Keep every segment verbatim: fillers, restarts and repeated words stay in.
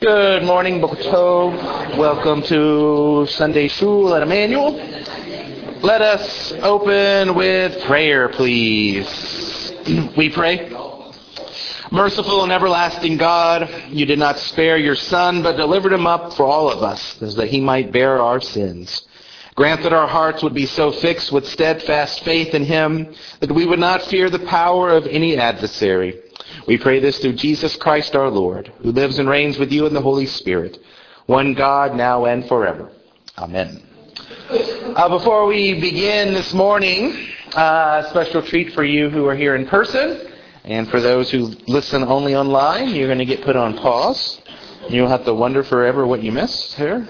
Good morning, Boker Tov. Welcome to Sunday Shul at Emmanuel. Let us open with prayer, please. We pray. Merciful and everlasting God, you did not spare your Son, but delivered him up for all of us, so that he might bear our sins. Grant that our hearts would be so fixed with steadfast faith in him that we would not fear the power of any adversary. We pray this through Jesus Christ our Lord, who lives and reigns with you in the Holy Spirit, one God, now and forever. Amen. Uh, before we begin this morning, uh, a special treat for you who are here in person, and for those who listen only online, you're going to get put on pause. You'll have to wonder forever what you missed here.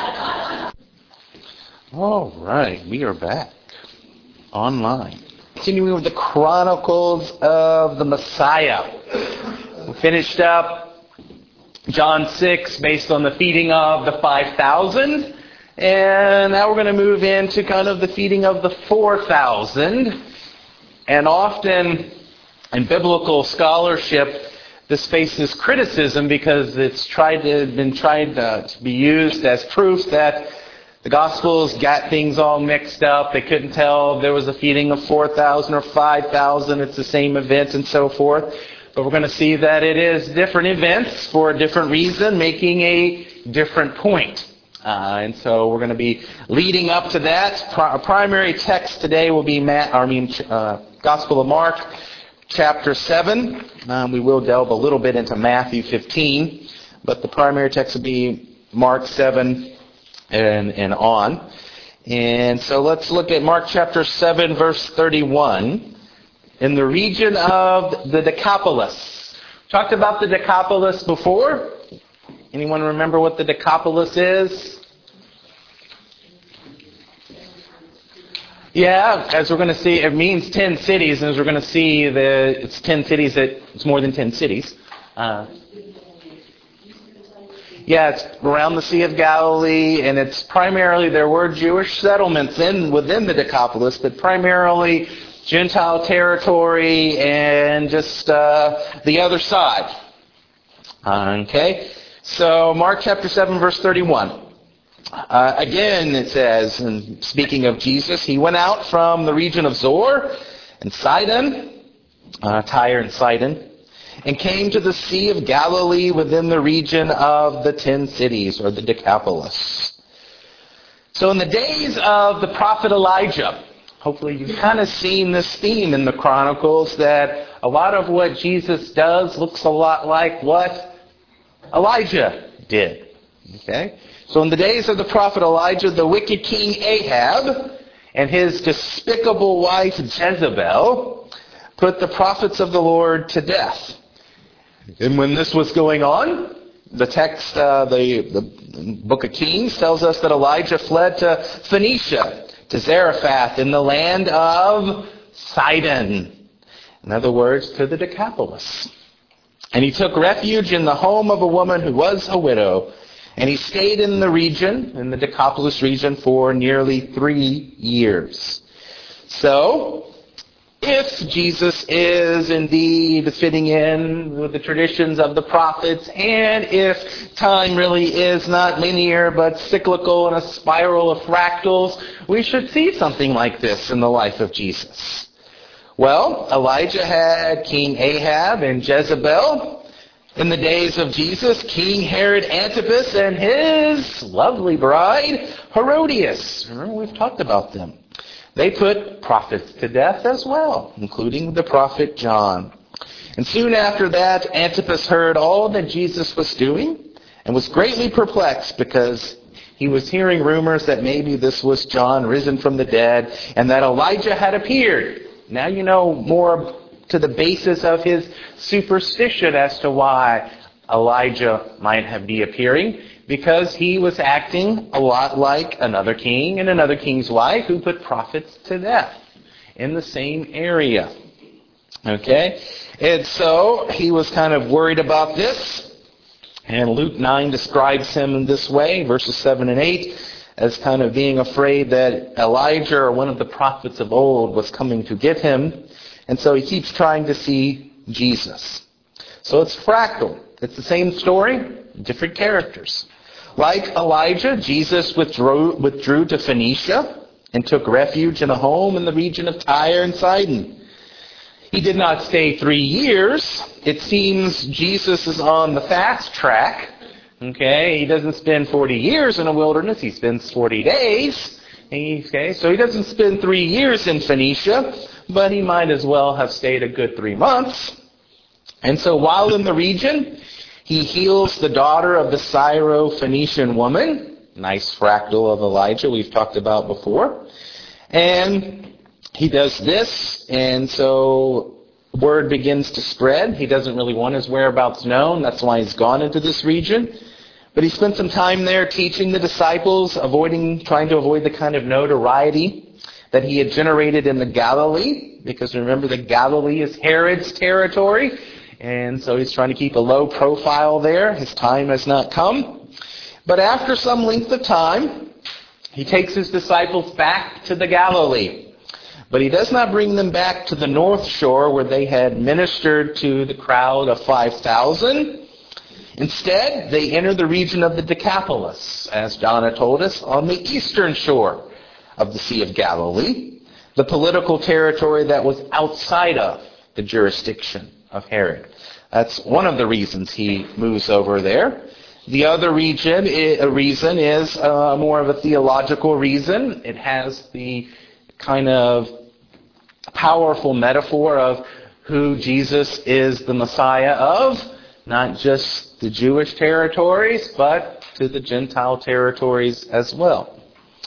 All right, we are back online. Continuing with the Chronicles of the Messiah. We finished up John six based on the feeding of the five thousand. And now we're going to move into kind of the feeding of the four thousand. And often in biblical scholarship, this faces criticism because it's tried to been tried to, to be used as proof that the Gospels got things all mixed up. They couldn't tell if there was a feeding of four thousand or five thousand. It's the same event and so forth. But we're going to see that it is different events for a different reason, making a different point. Uh, and so we're going to be leading up to that. Our primary text today will be Matt, I mean, uh, Gospel of Mark, chapter seven. Um, we will delve a little bit into Matthew fifteen, but the primary text will be Mark seven. And, and on. And so let's look at Mark chapter seven, verse thirty-one. In the region of the Decapolis. Talked about the Decapolis before. Anyone remember what the Decapolis is? Yeah, as we're going to see, it means ten cities. And as we're going to see, the, it's ten cities, that it's more than ten cities. Uh, Yeah, it's around the Sea of Galilee, and it's primarily, there were Jewish settlements in within the Decapolis, but primarily Gentile territory and just uh, the other side. Okay, so Mark chapter seven, verse thirty-one. Uh, again, it says, and speaking of Jesus, he went out from the region of Zor and Sidon, uh, Tyre and Sidon, and came to the Sea of Galilee within the region of the ten cities, or the Decapolis. So in the days of the prophet Elijah, hopefully you've kind of seen this theme in the Chronicles, that a lot of what Jesus does looks a lot like what Elijah did. Okay? So in the days of the prophet Elijah, the wicked king Ahab and his despicable wife Jezebel put the prophets of the Lord to death. And when this was going on, the text, uh, the, the book of Kings tells us that Elijah fled to Phoenicia, to Zarephath, in the land of Sidon. In other words, to the Decapolis. And he took refuge in the home of a woman who was a widow. And he stayed in the region, in the Decapolis region, for nearly three years. So, if Jesus is indeed fitting in with the traditions of the prophets, and if time really is not linear but cyclical and a spiral of fractals, we should see something like this in the life of Jesus. Well, Elijah had King Ahab and Jezebel. In the days of Jesus, King Herod Antipas and his lovely bride, Herodias. Remember, we've talked about them. They put prophets to death as well, including the prophet John. And soon after that, Antipas heard all that Jesus was doing and was greatly perplexed because he was hearing rumors that maybe this was John risen from the dead and that Elijah had appeared. Now you know more to the basis of his superstition as to why Elijah might have be appearing. Because he was acting a lot like another king and another king's wife who put prophets to death in the same area. Okay? And so he was kind of worried about this. And Luke nine describes him in this way, verses seven and eight, as kind of being afraid that Elijah, or one of the prophets of old, was coming to get him. And so he keeps trying to see Jesus. So it's fractal. It's the same story, different characters. Like Elijah, Jesus withdrew, withdrew to Phoenicia and took refuge in a home in the region of Tyre and Sidon. He did not stay three years. It seems Jesus is on the fast track. Okay, he doesn't spend forty years in a wilderness. He spends forty days. Okay, so he doesn't spend three years in Phoenicia, but he might as well have stayed a good three months. And so while in the region, he heals the daughter of the Syro-Phoenician woman. Nice fractal of Elijah we've talked about before. And he does this, and so word begins to spread. He doesn't really want his whereabouts known. That's why he's gone into this region. But he spent some time there teaching the disciples, avoiding, trying to avoid the kind of notoriety that he had generated in the Galilee. Because remember, the Galilee is Herod's territory. And so he's trying to keep a low profile there. His time has not come. But after some length of time, he takes his disciples back to the Galilee. But he does not bring them back to the north shore where they had ministered to the crowd of five thousand. Instead, they enter the region of the Decapolis, as John had told us, on the eastern shore of the Sea of Galilee, the political territory that was outside of the jurisdiction of Herod. That's one of the reasons he moves over there. The other region, a reason is uh, more of a theological reason. It has the kind of powerful metaphor of who Jesus is the Messiah of, not just the Jewish territories, but to the Gentile territories as well.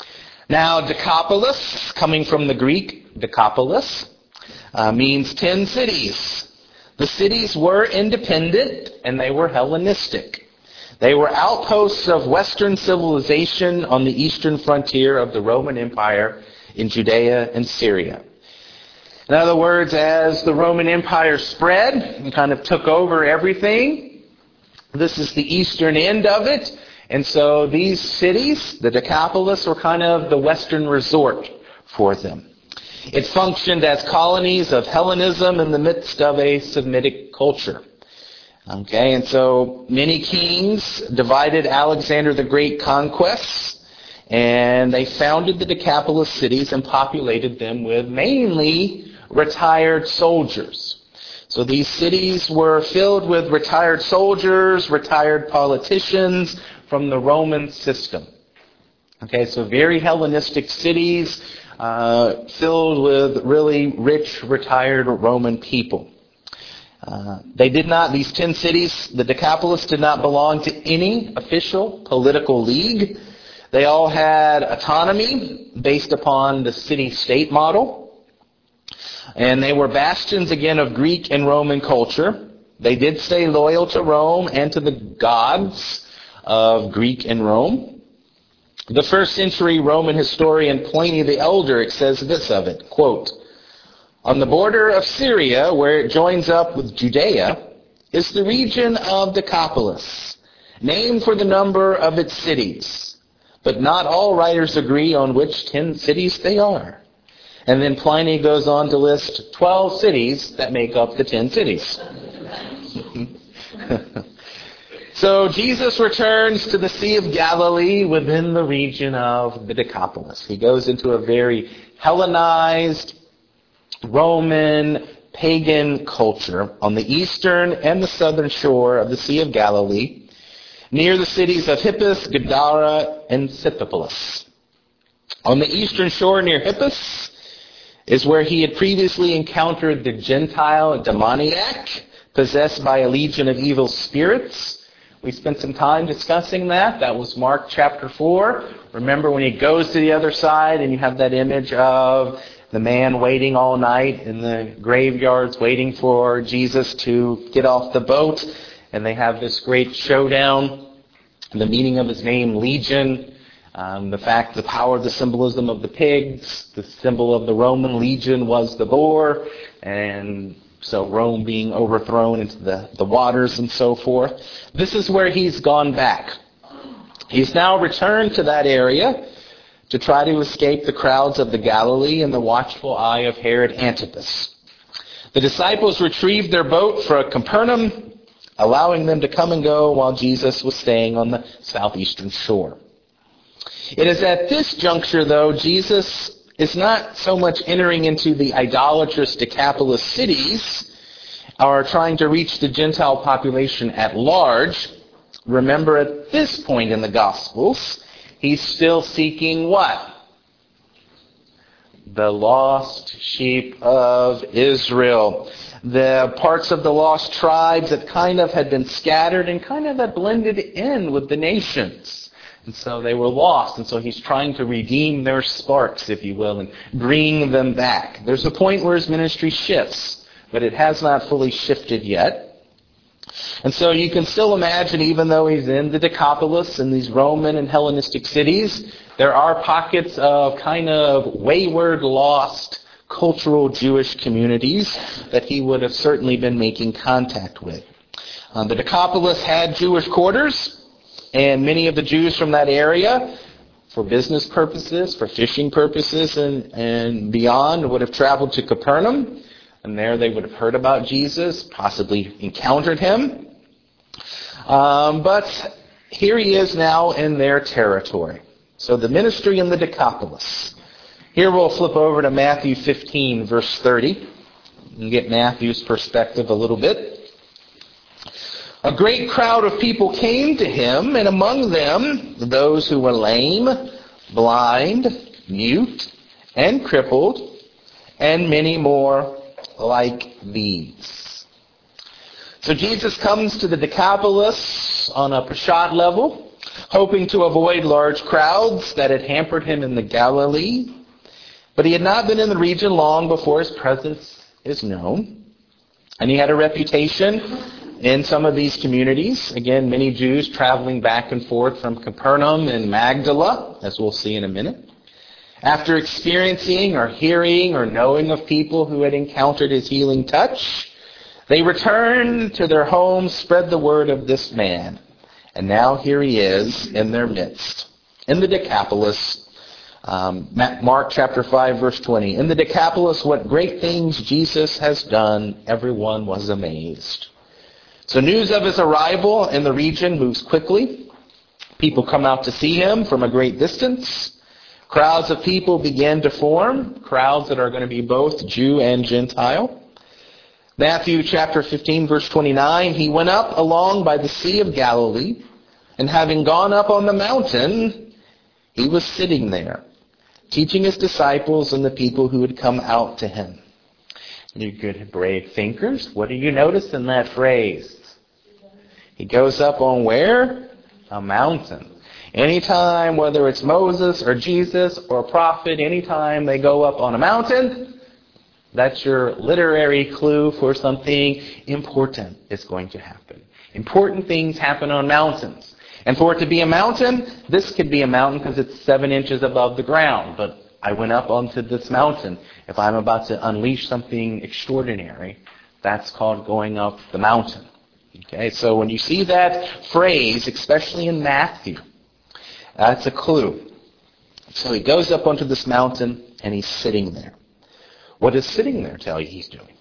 Now, Decapolis, coming from the Greek Decapolis, uh, means ten cities. The cities were independent and they were Hellenistic. They were outposts of Western civilization on the eastern frontier of the Roman Empire in Judea and Syria. In other words, as the Roman Empire spread and kind of took over everything, this is the eastern end of it. And so these cities, the Decapolis, were kind of the Western resort for them. It functioned as colonies of Hellenism in the midst of a Semitic culture. Okay, and so many kings divided Alexander the Great conquests, and they founded the Decapolis cities and populated them with mainly retired soldiers. So these cities were filled with retired soldiers, retired politicians from the Roman system. Okay, so very Hellenistic cities, uh, filled with really rich, retired Roman people. Uh, they did not, these ten cities, the Decapolis did not belong to any official political league. They all had autonomy based upon the city-state model. And they were bastions, again, of Greek and Roman culture. They did stay loyal to Rome and to the gods of Greek and Rome. The first century Roman historian Pliny the Elder says this of it, quote, "On the border of Syria, where it joins up with Judea, is the region of Decapolis, named for the number of its cities. But not all writers agree on which ten cities they are." And then Pliny goes on to list twelve cities that make up the ten cities. So Jesus returns to the Sea of Galilee within the region of the Decapolis. He goes into a very Hellenized, Roman, pagan culture on the eastern and the southern shore of the Sea of Galilee, near the cities of Hippus, Gadara, and Scythopolis. On the eastern shore near Hippus is where he had previously encountered the Gentile demoniac, possessed by a legion of evil spirits. We spent some time discussing that. That was Mark chapter four. Remember when he goes to the other side and you have that image of the man waiting all night in the graveyards waiting for Jesus to get off the boat. And they have this great showdown. The meaning of his name, Legion. Um, the fact, the power, the symbolism of the pigs. The symbol of the Roman legion was the boar. And so Rome being overthrown into the, the waters and so forth. This is where he's gone back. He's now returned to that area to try to escape the crowds of the Galilee and the watchful eye of Herod Antipas. The disciples retrieved their boat for Capernaum, allowing them to come and go while Jesus was staying on the southeastern shore. It is at this juncture, though, Jesus is not so much entering into the idolatrous Decapolis cities or trying to reach the Gentile population at large. Remember, at this point in the Gospels, he's still seeking what? The lost sheep of Israel. The parts of the lost tribes that kind of had been scattered and kind of had blended in with the nations. And so they were lost. And so he's trying to redeem their sparks, if you will, and bring them back. There's a point where his ministry shifts, but it has not fully shifted yet. And so you can still imagine, even though he's in the Decapolis and these Roman and Hellenistic cities, there are pockets of kind of wayward, lost, cultural Jewish communities that he would have certainly been making contact with. Uh, the Decapolis had Jewish quarters, and many of the Jews from that area, for business purposes, for fishing purposes, and, and beyond, would have traveled to Capernaum. And there they would have heard about Jesus, possibly encountered him. Um, but here he is now in their territory. So the ministry in the Decapolis. Here we'll flip over to Matthew fifteen, verse thirty, and get Matthew's perspective a little bit. A great crowd of people came to him, and among them those who were lame, blind, mute, and crippled, and many more like these. So Jesus comes to the Decapolis on a Peshat level, hoping to avoid large crowds that had hampered him in the Galilee. But he had not been in the region long before his presence is known. And he had a reputation in some of these communities. Again, many Jews traveling back and forth from Capernaum and Magdala, as we'll see in a minute. After experiencing or hearing or knowing of people who had encountered his healing touch, they returned to their homes, spread the word of this man. And now here he is in their midst. In the Decapolis, um, Mark chapter five, verse twenty. In the Decapolis, what great things Jesus has done, everyone was amazed. So news of his arrival in the region moves quickly. People come out to see him from a great distance. Crowds of people begin to form, crowds that are going to be both Jew and Gentile. Matthew chapter fifteen, verse twenty-nine, he went up along by the Sea of Galilee, and having gone up on the mountain, he was sitting there, teaching his disciples and the people who had come out to him. You good brave thinkers, what do you notice in that phrase? He goes up on where? A mountain. Anytime, whether it's Moses or Jesus or a prophet, anytime they go up on a mountain, that's your literary clue for something important is going to happen. Important things happen on mountains. And for it to be a mountain, this could be a mountain because it's seven inches above the ground. But I went up onto this mountain. If I'm about to unleash something extraordinary, that's called going up the mountain. Okay, so when you see that phrase, especially in Matthew, that's a clue. So he goes up onto this mountain and he's sitting there. What does sitting there tell you he's doing?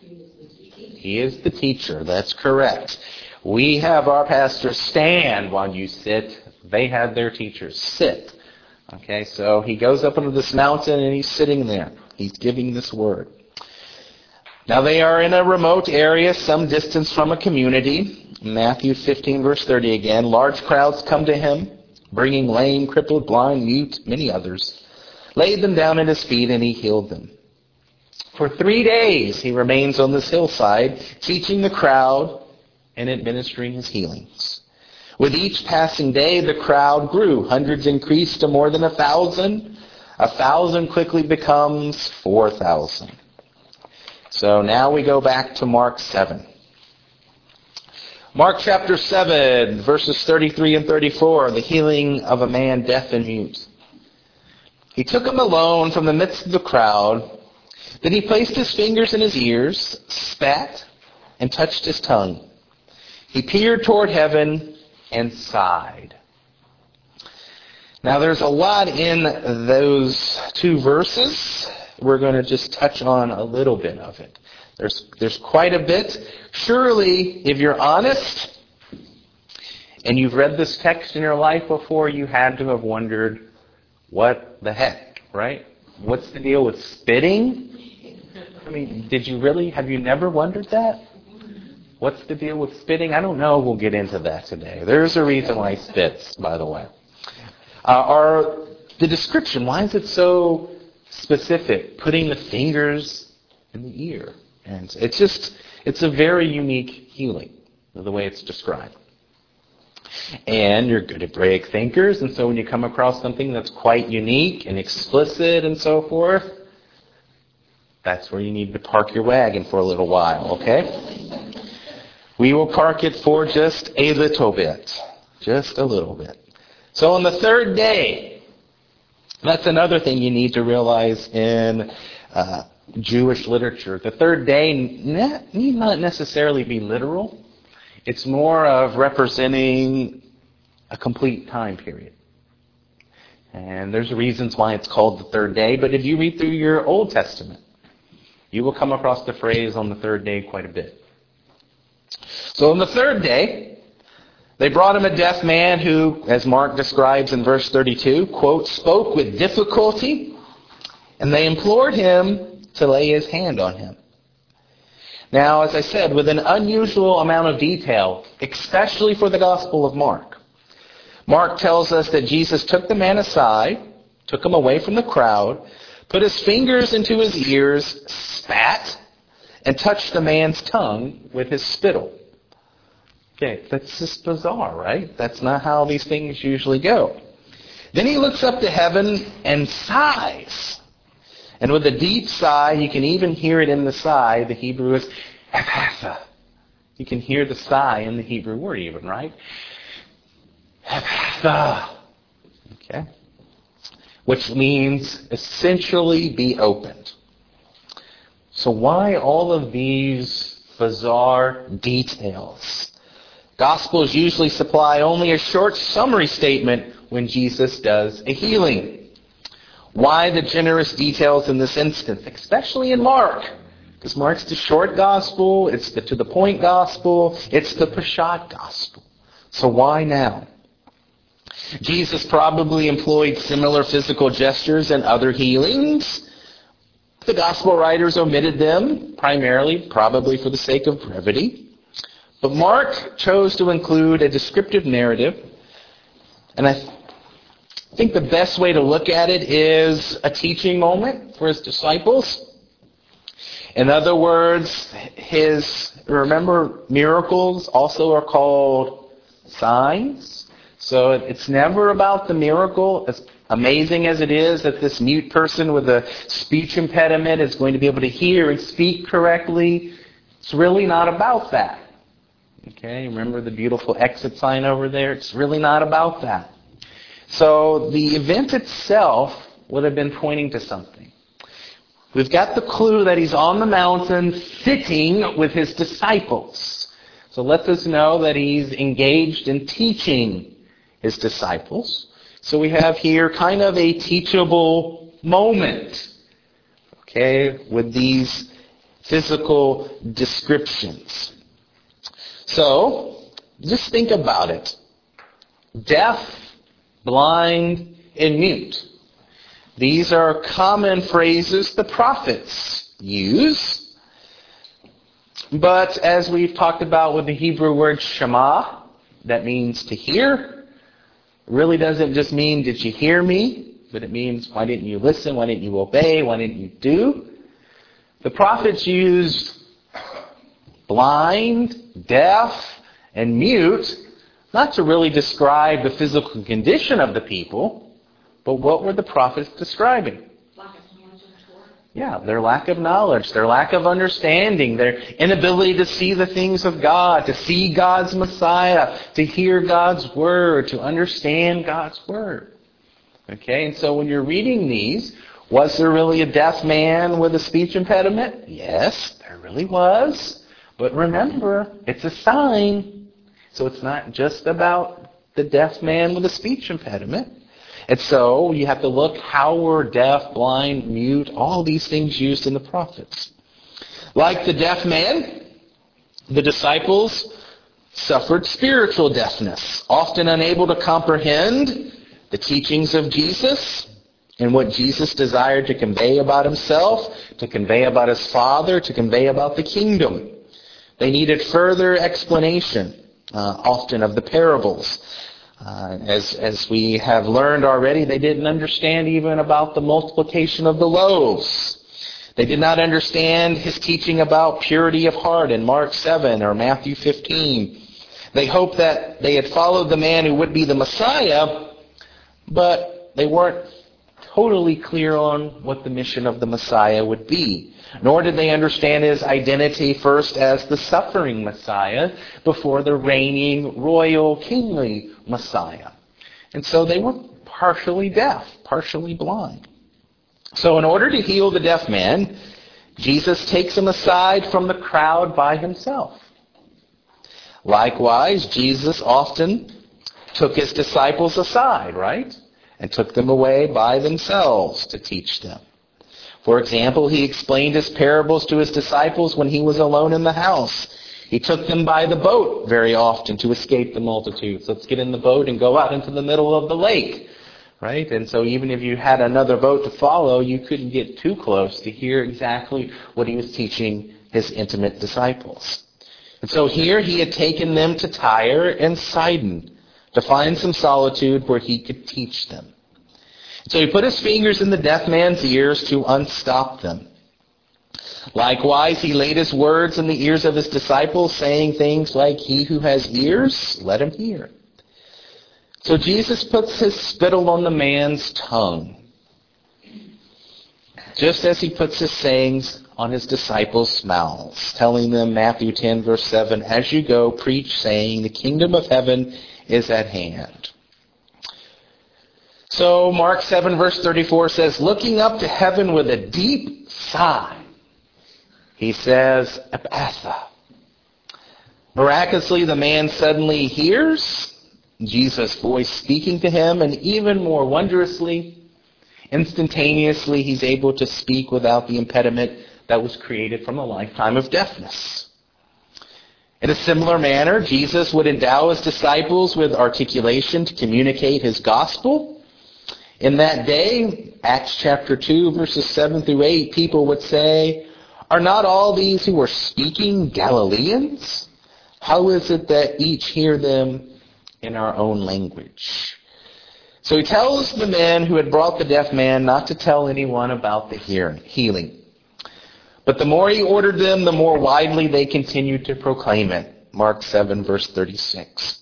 He is the teacher. That's correct. We have our pastors stand while you sit. They have their teachers sit. Okay, so he goes up onto this mountain and he's sitting there. He's giving this word. Now they are in a remote area, some distance from a community. Matthew fifteen, verse thirty again. Large crowds come to him, bringing lame, crippled, blind, mute, many others. Laid them down at his feet and he healed them. For three days he remains on this hillside, teaching the crowd and administering his healings. With each passing day, the crowd grew. Hundreds increased to more than a thousand. A thousand quickly becomes four thousand. So now we go back to Mark seven. Mark chapter seven, verses thirty-three and thirty-four, the healing of a man deaf and mute. He took him alone from the midst of the crowd. Then he placed his fingers in his ears, spat, and touched his tongue. He peered toward heaven and sighed. Now there's a lot in those two verses. We're going to just touch on a little bit of it. There's there's quite a bit. Surely, if you're honest, and you've read this text in your life before, you had to have wondered, what the heck, right? What's the deal with spitting? I mean, did you really, have you never wondered that? What's the deal with spitting? I don't know. We'll get into that today. There's a reason why he spits, by the way. Uh, are the description, why is it so specific? Putting the fingers in the ear. And it's just, it's a very unique healing, the way it's described. And you're good at break thinkers, and so when you come across something that's quite unique and explicit and so forth, that's where you need to park your wagon for a little while, okay? We will park it for just a little bit. Just a little bit. So on the third day, that's another thing you need to realize in uh, Jewish literature. The third day need not necessarily be literal. It's more of representing a complete time period. And there's reasons why it's called the third day, but if you read through your Old Testament, you will come across the phrase on the third day quite a bit. So on the third day, they brought him a deaf man who, as Mark describes in verse thirty-two, quote, spoke with difficulty, and they implored him to lay his hand on him. Now, as I said, with an unusual amount of detail, especially for the Gospel of Mark. Mark tells us that Jesus took the man aside, took him away from the crowd, put his fingers into his ears, spat, and touched the man's tongue with his spittle. Okay, that's just bizarre, right? That's not how these things usually go. Then he looks up to heaven and sighs. And with a deep sigh, you can even hear it in the sigh. The Hebrew is Ephatha. You can hear the sigh in the Hebrew word even, right? Ephatha. Okay. Which means essentially be opened. So why all of these bizarre details? Gospels usually supply only a short summary statement when Jesus does a healing. Why the generous details in this instance, especially in Mark? Because Mark's the short gospel, it's the to-the-point gospel, it's the Peshat gospel. So why now? Jesus probably employed similar physical gestures in other healings. The gospel writers omitted them, primarily, probably for the sake of brevity. But Mark chose to include a descriptive narrative, and I think the best way to look at it is a teaching moment for his disciples. In other words, his, remember, miracles also are called signs. So it's never about the miracle, as amazing as it is that this mute person with a speech impediment is going to be able to hear and speak correctly. It's really not about that. Okay, remember the beautiful exit sign over there? It's really not about that. So the event itself would have been pointing to something. We've got the clue that he's on the mountain sitting with his disciples. So let us know that he's engaged in teaching his disciples. So we have here kind of a teachable moment, okay, with these physical descriptions. So, just think about it. Deaf, blind, and mute. These are common phrases the prophets use. But as we've talked about with the Hebrew word Shema, that means to hear. It really doesn't just mean, did you hear me? But it means, why didn't you listen? Why didn't you obey? Why didn't you do? The prophets used blind, deaf, and mute, not to really describe the physical condition of the people, but what were the prophets describing? Lack of knowledge of the Torah. Yeah, their lack of knowledge, their lack of understanding, their inability to see the things of God, to see God's Messiah, to hear God's Word, to understand God's Word. Okay, and so when you're reading these, was there really a deaf man with a speech impediment? Yes, there really was. But remember, it's a sign. So it's not just about the deaf man with a speech impediment. And so you have to look how were deaf, blind, mute, all these things used in the prophets. Like the deaf man, the disciples suffered spiritual deafness, often unable to comprehend the teachings of Jesus and what Jesus desired to convey about himself, to convey about his Father, to convey about the kingdom. They needed further explanation, uh, often of the parables. Uh, as, as we have learned already, they didn't understand even about the multiplication of the loaves. They did not understand his teaching about purity of heart in Mark seven or Matthew fifteen. They hoped that they had followed the man who would be the Messiah, but they weren't totally clear on what the mission of the Messiah would be. Nor did they understand his identity first as the suffering Messiah before the reigning royal kingly Messiah. And so they were partially deaf, partially blind. So in order to heal the deaf man, Jesus takes him aside from the crowd by himself. Likewise, Jesus often took his disciples aside, right? And took them away by themselves to teach them. For example, he explained his parables to his disciples when he was alone in the house. He took them by the boat very often to escape the multitudes. Let's get in the boat and go out into the middle of the lake. Right? And so even if you had another boat to follow, you couldn't get too close to hear exactly what he was teaching his intimate disciples. And so here he had taken them to Tyre and Sidon to find some solitude where he could teach them. So he put his fingers in the deaf man's ears to unstop them. Likewise, he laid his words in the ears of his disciples, saying things like, "He who has ears, let him hear." So Jesus puts his spittle on the man's tongue, just as he puts his sayings on his disciples' mouths, telling them, Matthew ten, verse seven, "As you go, preach, saying, the kingdom of heaven is at hand." So Mark seven, verse thirty-four says, looking up to heaven with a deep sigh, he says, "Ephphatha." Miraculously, the man suddenly hears Jesus' voice speaking to him, and even more wondrously, instantaneously, he's able to speak without the impediment that was created from a lifetime of deafness. In a similar manner, Jesus would endow his disciples with articulation to communicate his gospel. In that day, Acts chapter two, verses seven through eight, people would say, "Are not all these who are speaking Galileans? How is it that each hear them in our own language?" So he tells the men who had brought the deaf man not to tell anyone about the healing. But the more he ordered them, the more widely they continued to proclaim it. Mark seven, verse thirty-six.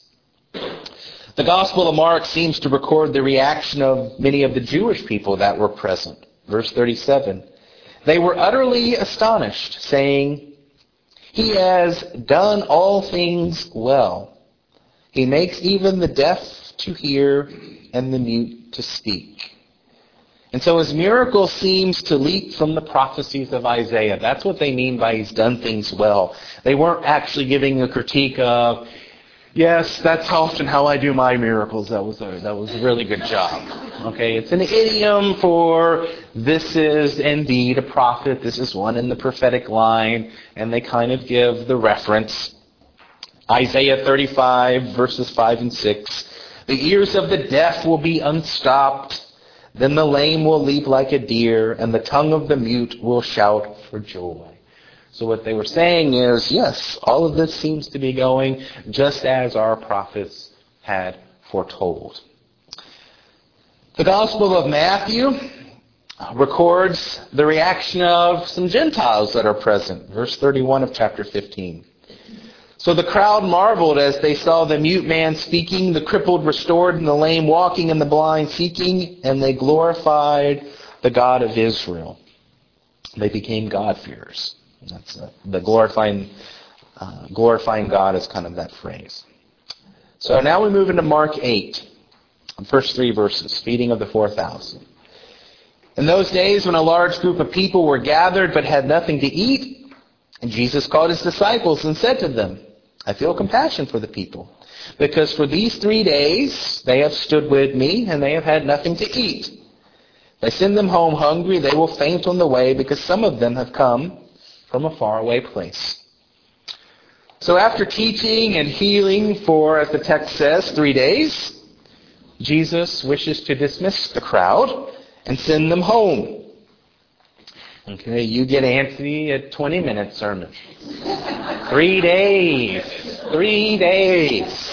The Gospel of Mark seems to record the reaction of many of the Jewish people that were present. Verse thirty-seven. They were utterly astonished, saying, "He has done all things well. He makes even the deaf to hear and the mute to speak." And so his miracle seems to leap from the prophecies of Isaiah. That's what they mean by he's done things well. They weren't actually giving a critique of, "Yes, that's often how I do my miracles. That was a, that was a really good job." Okay, it's an idiom for this is indeed a prophet. This is one in the prophetic line. And they kind of give the reference. Isaiah thirty-five, verses five and six. "The ears of the deaf will be unstopped. Then the lame will leap like a deer, and the tongue of the mute will shout for joy." So what they were saying is, yes, all of this seems to be going just as our prophets had foretold. The Gospel of Matthew records the reaction of some Gentiles that are present. Verse thirty-one of chapter fifteen. "So the crowd marveled as they saw the mute man speaking, the crippled restored, and the lame walking, and the blind seeking, and they glorified the God of Israel." They became God-fearers. That's uh, the glorifying, uh, glorifying God is kind of that phrase. So now we move into Mark eight, the first three verses, feeding of the four thousand. "In those days when a large group of people were gathered but had nothing to eat, and Jesus called his disciples and said to them, 'I feel compassion for the people, because for these three days they have stood with me, and they have had nothing to eat. If I send them home hungry, they will faint on the way, because some of them have come from a faraway place.'" So after teaching and healing for, as the text says, three days, Jesus wishes to dismiss the crowd and send them home. Okay, you get antsy at twenty minute sermon. Three days. Three days.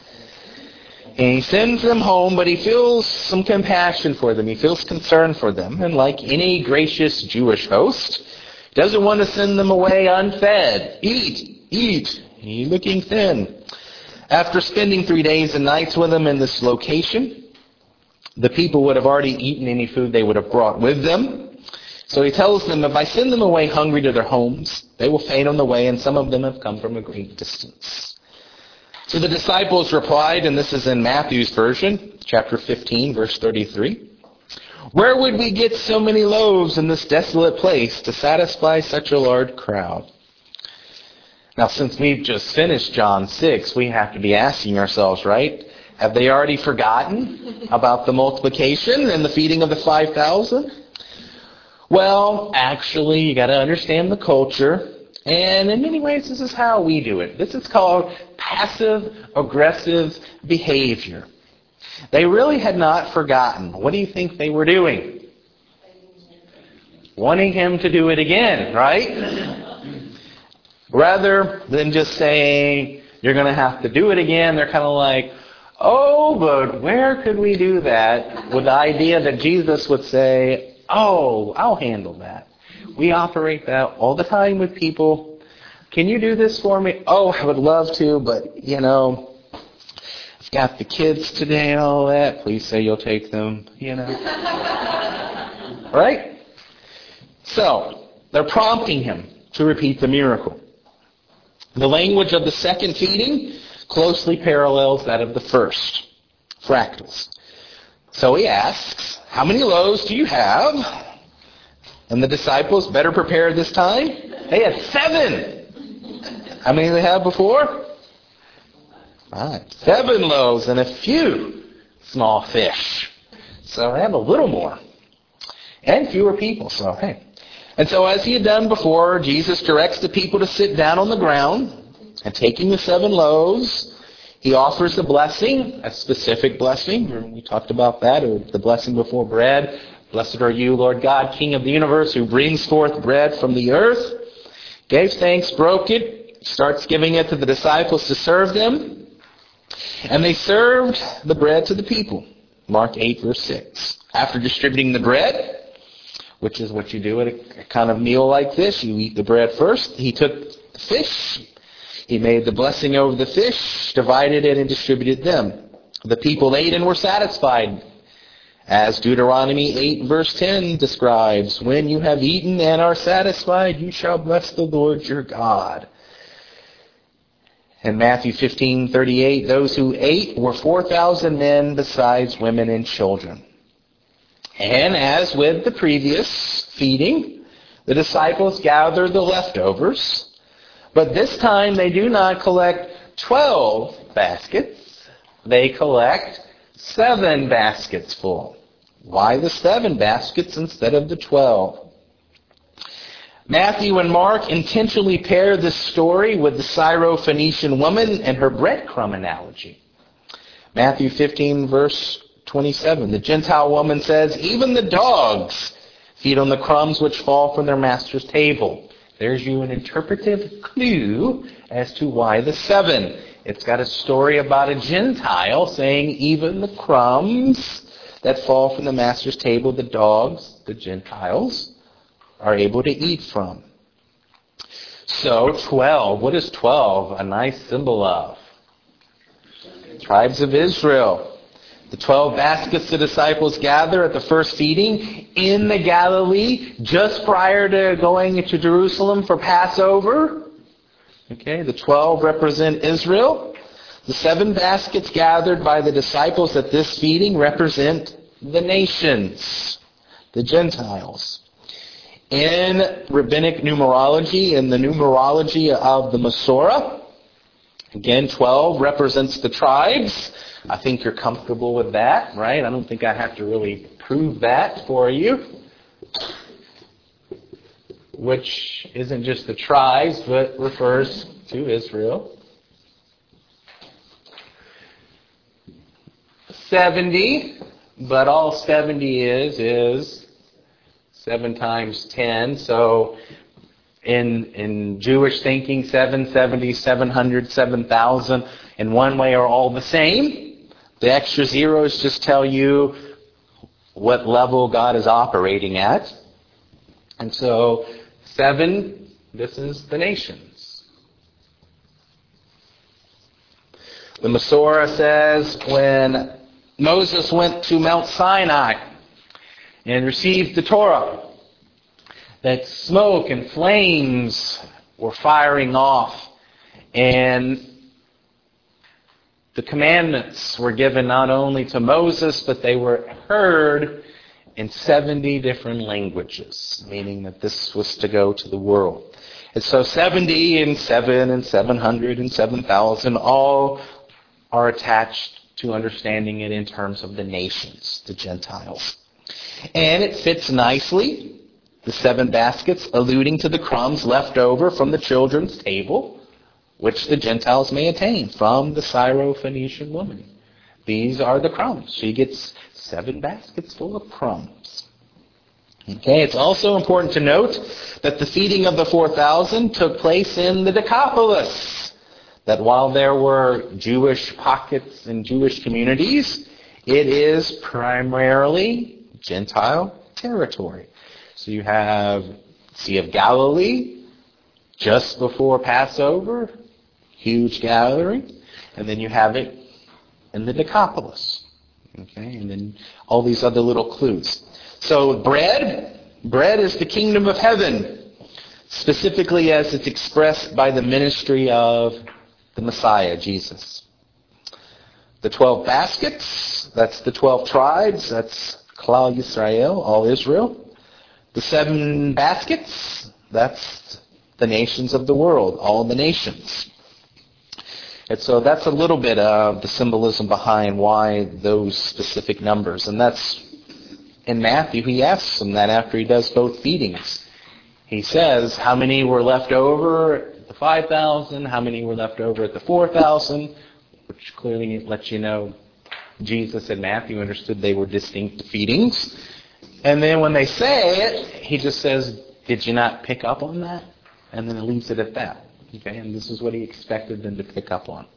And he sends them home, but he feels some compassion for them. He feels concern for them. And like any gracious Jewish host, doesn't want to send them away unfed. Eat, eat. You're looking thin. After spending three days and nights with them in this location, the people would have already eaten any food they would have brought with them. So he tells them, if I send them away hungry to their homes, they will faint on the way, and some of them have come from a great distance. So the disciples replied, and this is in Matthew's version, chapter fifteen, verse thirty-three. Where would we get so many loaves in this desolate place to satisfy such a large crowd? Now, since we've just finished John six, we have to be asking ourselves, right? Have they already forgotten about the multiplication and the feeding of the five thousand? Well, actually, you got to understand the culture. And in many ways, this is how we do it. This is called passive-aggressive behavior. They really had not forgotten. What do you think they were doing? Wanting him to do it again, right? Rather than just saying, you're going to have to do it again, they're kind of like, oh, but where could we do that? With the idea that Jesus would say, oh, I'll handle that. We operate that all the time with people. Can you do this for me? Oh, I would love to, but, you know, I've got the kids today and all that. Please say you'll take them, you know. Right? So, they're prompting him to repeat the miracle. The language of the second feeding closely parallels that of the first. Fractals. So he asks, how many loaves do you have? And the disciples, better prepared this time, they had seven. How many did they have before? Five. Seven loaves and a few small fish. So they have a little more. And fewer people, so hey. And so as he had done before, Jesus directs the people to sit down on the ground. And taking the seven loaves, he offers the blessing, a specific blessing. We talked about that, or the blessing before bread. Blessed are you, Lord God, King of the universe, who brings forth bread from the earth. Gave thanks, broke it, starts giving it to the disciples to serve them. And they served the bread to the people. Mark eight, verse six. After distributing the bread, which is what you do at a kind of meal like this, you eat the bread first. He took the fish. He made the blessing over the fish, divided it, and distributed them. The people ate and were satisfied. As Deuteronomy eight verse ten describes, when you have eaten and are satisfied, you shall bless the Lord your God. In Matthew fifteen thirty-eight, those who ate were four thousand men besides women and children. And as with the previous feeding, the disciples gathered the leftovers. But this time they do not collect twelve baskets. They collect seven baskets full. Why the seven baskets instead of the twelve? Matthew and Mark intentionally pair this story with the Syro-Phoenician woman and her breadcrumb analogy. Matthew fifteen, verse twenty-seven. The Gentile woman says, even the dogs feed on the crumbs which fall from their master's table. There's you an interpretive clue as to why the seven. It's got a story about a Gentile saying even the crumbs that fall from the master's table, the dogs, the Gentiles, are able to eat from. So twelve, what is twelve a nice symbol of? Tribes of Israel. The twelve baskets the disciples gather at the first feeding in the Galilee just prior to going to Jerusalem for Passover. Okay, the twelve represent Israel. The seven baskets gathered by the disciples at this feeding represent the nations, the Gentiles. In rabbinic numerology, in the numerology of the Masorah, again, twelve represents the tribes. I think you're comfortable with that, right? I don't think I have to really prove that for you. Which isn't just the tribes, but refers to Israel. seventy, but all seventy is, is seven times ten. So in in Jewish thinking, seven seventy, seven hundred, seven thousand in one way are all the same. The extra zeros just tell you what level God is operating at. And so seven, this is the nations. The Masorah says when Moses went to Mount Sinai and received the Torah, that smoke and flames were firing off, and the commandments were given not only to Moses, but they were heard in seventy different languages, meaning that this was to go to the world. And so seventy and seven and seven hundred and seven thousand all are attached to understanding it in terms of the nations, the Gentiles. And it fits nicely, the seven baskets alluding to the crumbs left over from the children's table, which the Gentiles may attain from the Syro-Phoenician woman. These are the crumbs. She gets seven baskets full of crumbs. Okay, it's also important to note that the feeding of the four thousand took place in the Decapolis. That while there were Jewish pockets and Jewish communities, it is primarily Gentile territory. So you have Sea of Galilee just before Passover, huge gathering, and then you have it in the Decapolis. Okay, and then all these other little clues. So bread, bread is the kingdom of heaven, specifically as it's expressed by the ministry of the Messiah, Jesus. The twelve baskets, that's the twelve tribes, that's Klal Yisrael, all Israel. The seven baskets, that's the nations of the world, all the nations. And so that's a little bit of the symbolism behind why those specific numbers. And that's in Matthew, he asks them that after he does both feedings. He says, how many were left over at the five thousand? How many were left over at the four thousand? Which clearly lets you know Jesus and Matthew understood they were distinct feedings. And then when they say it, he just says, did you not pick up on that? And then it leaves it at that. Okay, and this is what he expected them to pick up on.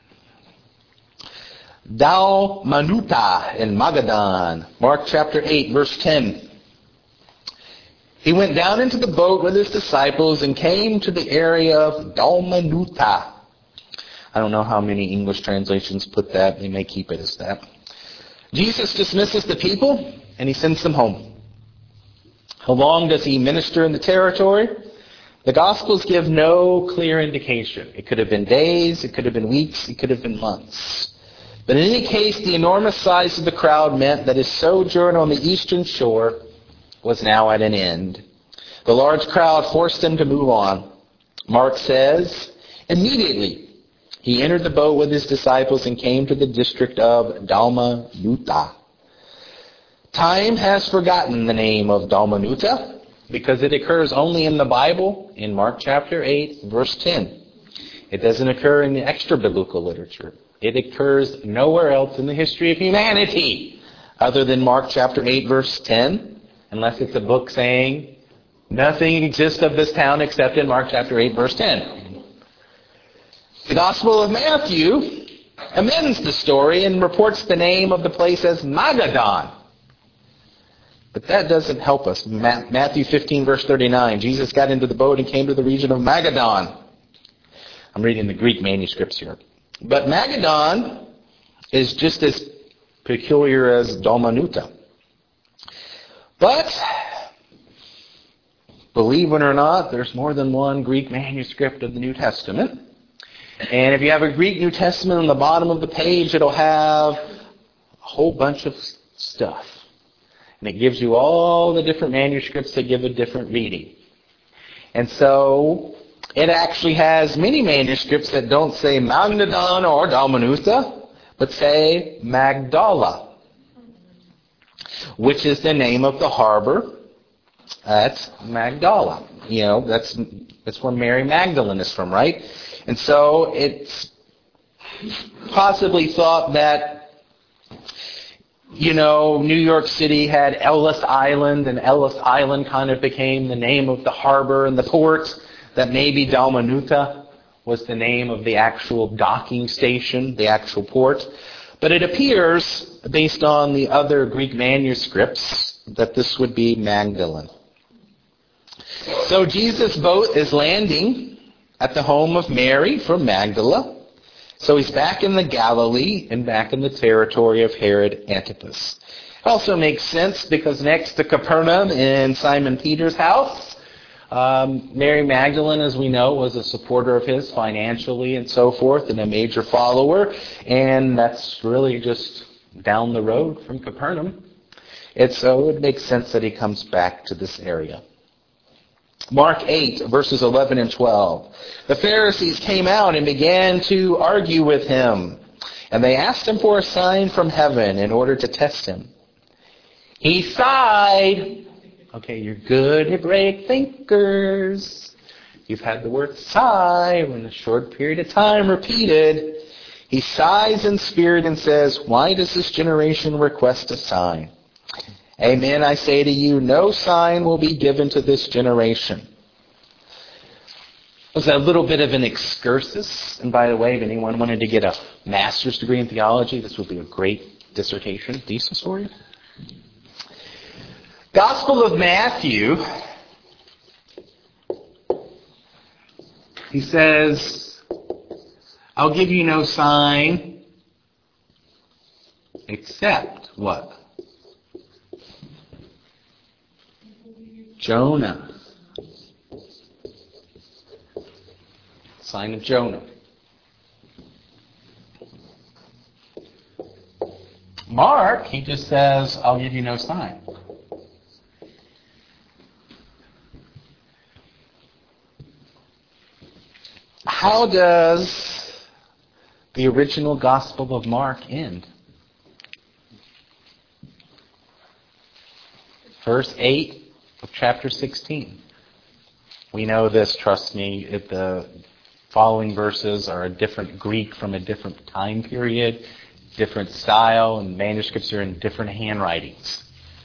Dalmanuta in Magadan, Mark chapter eight, verse ten. He went down into the boat with his disciples and came to the area of Dalmanuta. I don't know how many English translations put that. They may keep it as that. Jesus dismisses the people and he sends them home. How long does he minister in the territory? The Gospels give no clear indication. It could have been days, it could have been weeks, it could have been months. But in any case, the enormous size of the crowd meant that his sojourn on the eastern shore was now at an end. The large crowd forced him to move on. Mark says, immediately he entered the boat with his disciples and came to the district of Dalmanuta. Time has forgotten the name of Dalmanuta because it occurs only in the Bible in Mark chapter eight, verse ten. It doesn't occur in the extra-biblical literature. It occurs nowhere else in the history of humanity other than Mark chapter eight, verse ten. Unless it's a book saying nothing exists of this town except in Mark chapter eight, verse ten. The Gospel of Matthew amends the story and reports the name of the place as Magadan. But that doesn't help us. Matthew fifteen, verse thirty-nine. Jesus got into the boat and came to the region of Magadan. I'm reading the Greek manuscripts here. But Magadan is just as peculiar as Dalmanuta. But, believe it or not, there's more than one Greek manuscript of the New Testament. And if you have a Greek New Testament on the bottom of the page, it'll have a whole bunch of stuff. And it gives you all the different manuscripts that give a different reading. And so, it actually has many manuscripts that don't say Magadan or Dalmanuta, but say Magdala, which is the name of the harbor at Magdala. You know, that's that's where Mary Magdalene is from, right? And so it's possibly thought that, you know, New York City had Ellis Island, and Ellis Island kind of became the name of the harbor and the port, that maybe Dalmanuta was the name of the actual docking station, the actual port. But it appears, based on the other Greek manuscripts, that this would be Magdalene. So Jesus' boat is landing at the home of Mary from Magdala. So he's back in the Galilee and back in the territory of Herod Antipas. It also makes sense because next to Capernaum in Simon Peter's house, um, Mary Magdalene, as we know, was a supporter of his financially and so forth, and a major follower. And that's really just down the road from Capernaum. And so it makes sense that he comes back to this area. Mark eight, verses eleven and twelve. The Pharisees came out and began to argue with him. And they asked him for a sign from heaven in order to test him. He sighed. Okay, you're good Hebraic thinkers. You've had the word sigh in a short period of time repeated. He sighs in spirit and says, "Why does this generation request a sign? Amen, I say to you, no sign will be given to this generation." It was a little bit of an excursus. And by the way, if anyone wanted to get a master's degree in theology, this would be a great dissertation thesis for you. Gospel of Matthew, he says, "I'll give you no sign except" what? Jonah. Sign of Jonah. Mark, he just says, "I'll give you no sign." How does the original Gospel of Mark end? Verse eight of chapter sixteen. We know this, trust me, if the following verses are a different Greek from a different time period, different style, and manuscripts are in different handwritings.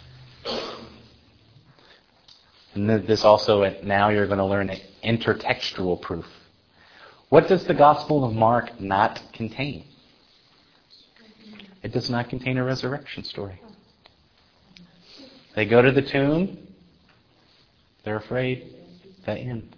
And this also, now you're going to learn intertextual proof. What does the Gospel of Mark not contain? It does not contain a resurrection story. They go to the tomb. They're afraid. The end.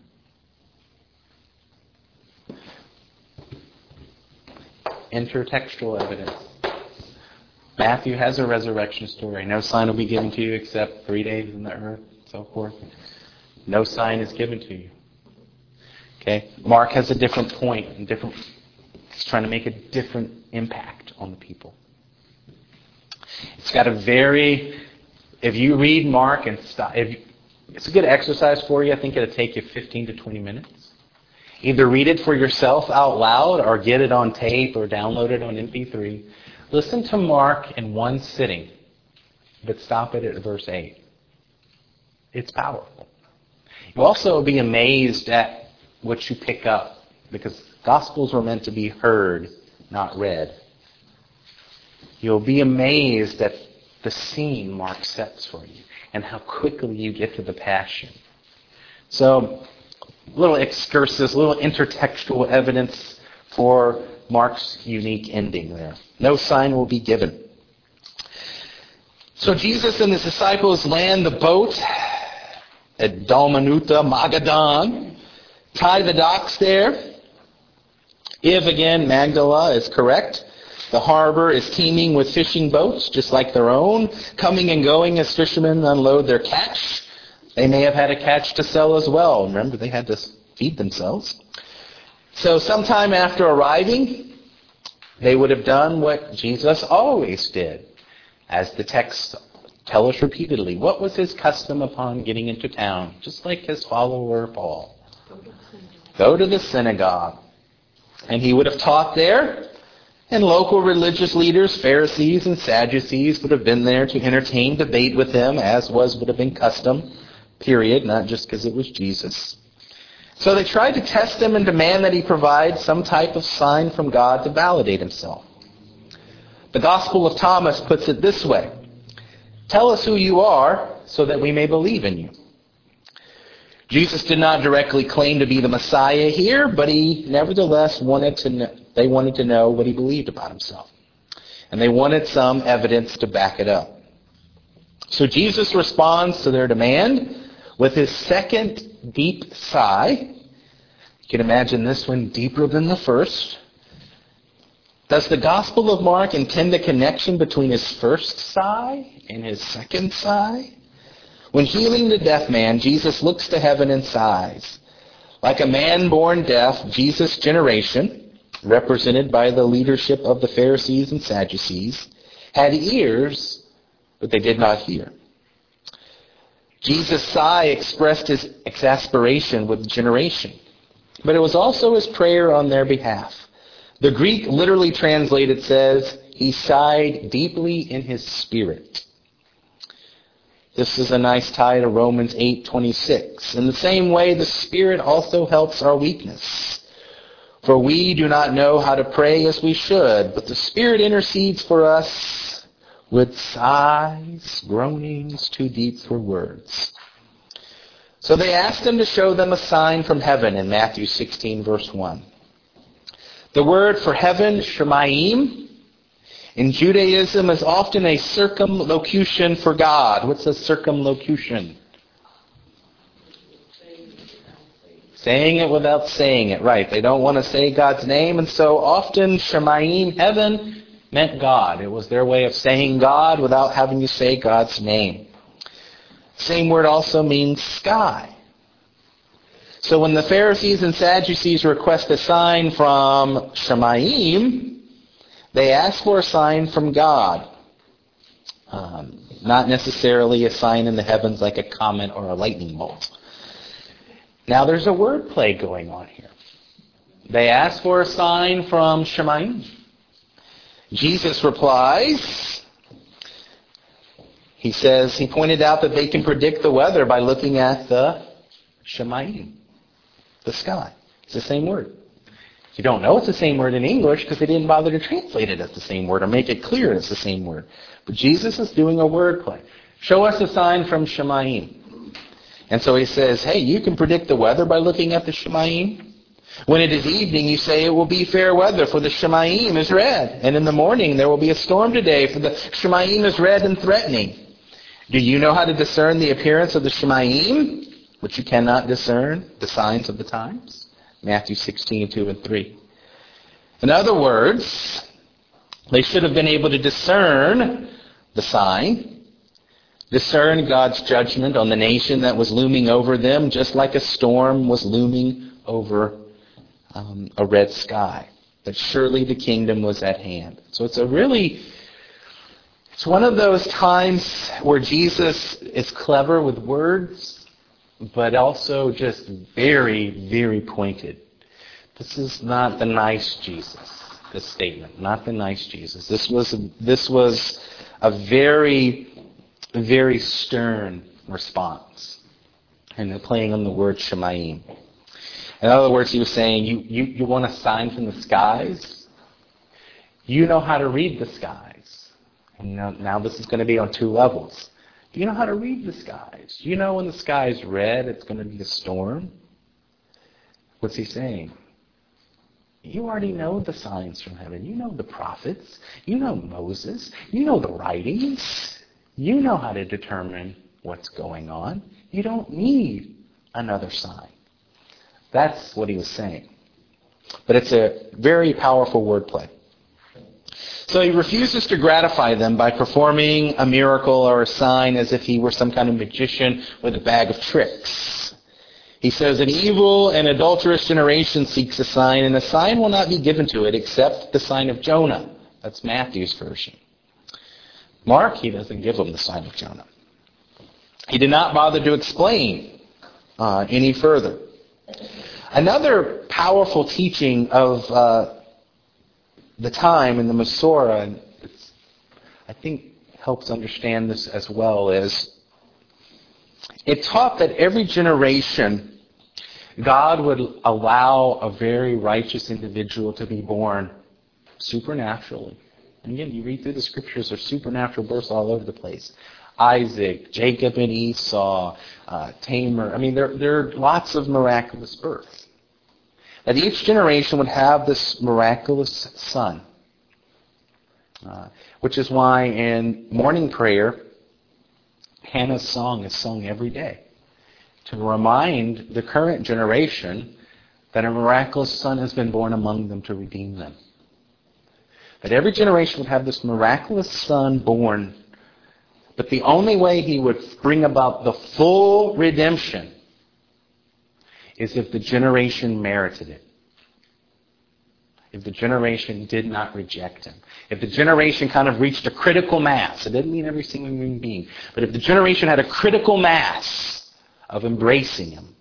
Intertextual evidence. Matthew has a resurrection story. No sign will be given to you except three days in the earth, so forth. No sign is given to you. Okay? Mark has a different point, and different. He's trying to make a different impact on the people. It's got a very. If you read Mark and stop, if you, it's a good exercise for you. I think it'll take you fifteen to twenty minutes. Either read it for yourself out loud, or get it on tape, or download it on M P three. Listen to Mark in one sitting, but stop it at verse eight. It's powerful. You'll also be amazed at what you pick up, because Gospels were meant to be heard, not read. You'll be amazed at the scene Mark sets for you and how quickly you get to the passion. So, a little excursus, a little intertextual evidence for Mark's unique ending there. No sign will be given. So Jesus and his disciples land the boat at Dalmanuta, Magadan, tie the docks there. If, again, Magdala is correct, the harbor is teeming with fishing boats, just like their own, coming and going as fishermen unload their catch. They may have had a catch to sell as well. Remember, they had to feed themselves. So sometime after arriving, they would have done what Jesus always did, as the text tells us repeatedly. What was his custom upon getting into town? Just like his follower Paul. Go to the synagogue. And he would have taught there. And local religious leaders, Pharisees and Sadducees, would have been there to entertain debate with him, as was would have been custom, period, not just because it was Jesus. So they tried to test him and demand that he provide some type of sign from God to validate himself. The Gospel of Thomas puts it this way: "Tell us who you are so that we may believe in you." Jesus did not directly claim to be the Messiah here, but he nevertheless wanted to know, they wanted to know what he believed about himself. And they wanted some evidence to back it up. So Jesus responds to their demand with his second deep sigh. You can imagine this one deeper than the first. Does the Gospel of Mark intend a connection between his first sigh and his second sigh? When healing the deaf man, Jesus looks to heaven and sighs. Like a man born deaf, Jesus' generation, represented by the leadership of the Pharisees and Sadducees, had ears, but they did not hear. Jesus' sigh expressed his exasperation with the generation, but it was also his prayer on their behalf. The Greek literally translated says, he sighed deeply in his spirit. This is a nice tie to Romans eight twenty-six. In the same way, the Spirit also helps our weakness. For we do not know how to pray as we should, but the Spirit intercedes for us with sighs, groanings too deep for words. So they asked him to show them a sign from heaven in Matthew sixteen, verse one. The word for heaven, Shemayim, in Judaism is often a circumlocution for God. What's a circumlocution? Saying it without saying it, right. They don't want to say God's name, and so often Shemayim, heaven, meant God. It was their way of saying God without having to say God's name. Same word also means sky. So when the Pharisees and Sadducees request a sign from Shemayim, they ask for a sign from God. Um, not necessarily a sign in the heavens like a comet or a lightning bolt. Now there's a wordplay going on here. They ask for a sign from Shemayim. Jesus replies, he says, he pointed out that they can predict the weather by looking at the Shemayim, the sky. It's the same word. You don't know it's the same word in English because they didn't bother to translate it as the same word or make it clear it's the same word. But Jesus is doing a word play. Show us a sign from Shemayim. And so he says, hey, you can predict the weather by looking at the Shemayim. When it is evening, you say it will be fair weather, for the Shemayim is red. And in the morning, there will be a storm today, for the Shemayim is red and threatening. Do you know how to discern the appearance of the Shemayim, which you cannot discern the signs of the times? Matthew sixteen, two and three. In other words, they should have been able to discern the sign, discern God's judgment on the nation that was looming over them, just like a storm was looming over um, a red sky. That surely the kingdom was at hand. So it's a really, it's one of those times where Jesus is clever with words, but also just very, very pointed. This is not the nice Jesus, this statement. Not the nice Jesus. This was, this was a very, very stern response. And they're playing on the word Shemayim. In other words, he was saying, you, you, you want a sign from the skies? You know how to read the skies. And now, now this is going to be on two levels. Do you know how to read the skies? Do you know when the sky is red, it's going to be a storm? What's he saying? You already know the signs from heaven. You know the prophets. You know Moses. You know the writings. You know how to determine what's going on. You don't need another sign. That's what he was saying. But it's a very powerful wordplay. So he refuses to gratify them by performing a miracle or a sign as if he were some kind of magician with a bag of tricks. He says, an evil and adulterous generation seeks a sign, and a sign will not be given to it except the sign of Jonah. That's Matthew's version. Mark, he doesn't give them the sign of Jonah. He did not bother to explain uh, any further. Another powerful teaching of uh, the time in the Masorah, and it's, I think helps understand this as well, is it taught that every generation God would allow a very righteous individual to be born supernaturally. And again, you read through the scriptures, there's supernatural births all over the place. Isaac, Jacob and Esau, uh, Tamar. I mean, there, there are lots of miraculous births. That each generation would have this miraculous son. Uh, which is why in morning prayer, Hannah's song is sung every day. To remind the current generation that a miraculous son has been born among them to redeem them. That every generation would have this miraculous son born. But the only way he would bring about the full redemption is if the generation merited it. If the generation did not reject him. If the generation kind of reached a critical mass. It doesn't mean every single human being. But if the generation had a critical mass of embracing him,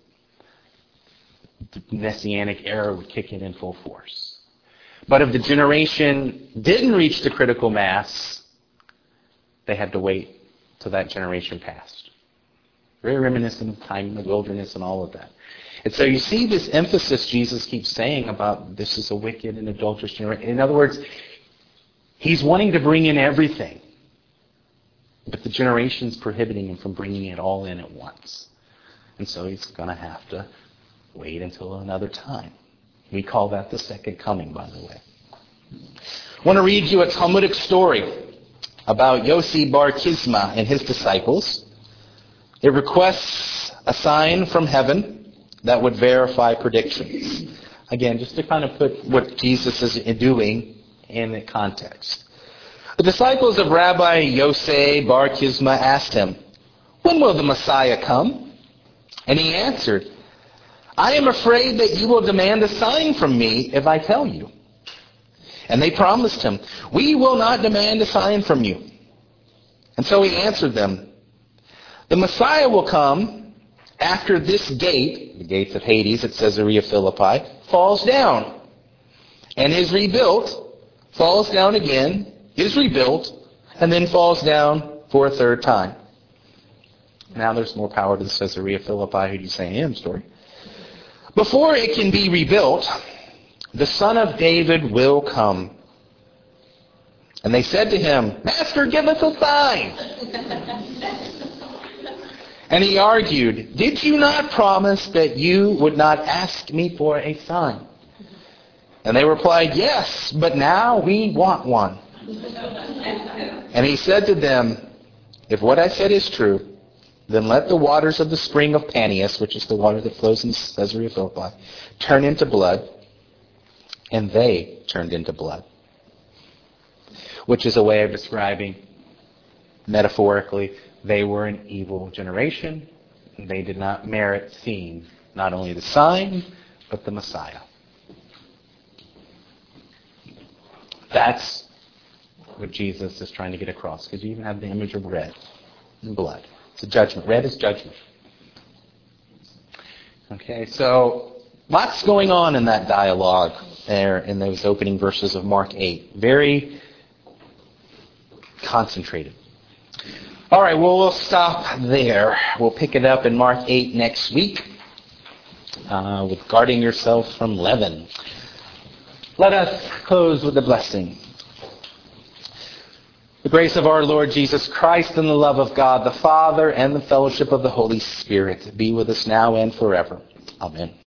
the Messianic era would kick in in full force. But if the generation didn't reach the critical mass, they had to wait till that generation passed. Very reminiscent of time in the wilderness and all of that. And so you see this emphasis Jesus keeps saying about this is a wicked and adulterous generation. In other words, he's wanting to bring in everything. But the generation's prohibiting him from bringing it all in at once. And so he's going to have to wait until another time. We call that the second coming, by the way. I want to read you a Talmudic story about Yossi bar Kizma and his disciples. It requests a sign from heaven that would verify predictions. Again, just to kind of put what Jesus is doing in the context. The disciples of Rabbi Yossi bar Kizma asked him, "When will the Messiah come?" And he answered, "I am afraid that you will demand a sign from me if I tell you." And they promised him, "We will not demand a sign from you." And so he answered them, "The Messiah will come after this gate," the gates of Hades at Caesarea Philippi, "falls down, and is rebuilt, falls down again, is rebuilt, and then falls down for a third time." Now there's more power to the Caesarea Philippi who do you say I am story. "Before it can be rebuilt, the Son of David will come." And they said to him, "Master, give us a sign." And he argued, "Did you not promise that you would not ask me for a sign?" And they replied, "Yes, but now we want one." And he said to them, "If what I said is true, then let the waters of the spring of Panias," which is the water that flows in Caesarea Philippi, "turn into blood." And they turned into blood. Which is a way of describing, metaphorically, they were an evil generation. And they did not merit seeing not only the sign, but the Messiah. That's what Jesus is trying to get across. Because you even have the image of red and blood. It's a judgment. Red is judgment. Okay, so lots going on in that dialogue there in those opening verses of Mark eight. Very concentrated. All right, well, we'll stop there. We'll pick it up in Mark eight next week uh, with guarding yourself from leaven. Let us close with a blessing. The grace of our Lord Jesus Christ and the love of God the Father and the fellowship of the Holy Spirit be with us now and forever. Amen.